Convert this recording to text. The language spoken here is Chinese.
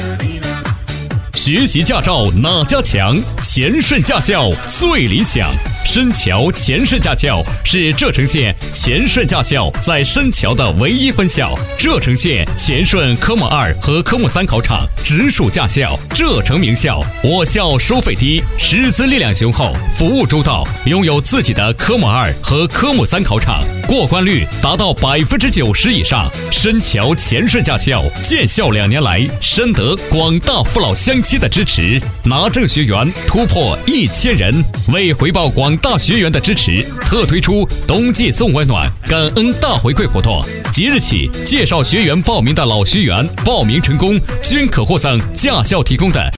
学习驾照哪家强？前顺驾校最理想。深桥前顺驾校是浙城县前顺驾校在深桥的唯一分校，浙城县前顺科目2和科目3考场直属驾校，浙城名校。我校收费低，师资力量雄厚，服务周到，拥有自己的科目2和科目3考场，过关率达到90%以上。深桥前顺驾校建校2年来，深得广大父老乡亲的支持，拿证学员突破1000人。为回报广大学员的支持，特推出冬季送温暖感恩大回馈活动。即日起，介绍学员报名的老学员报名成功，均可获赠驾校提供的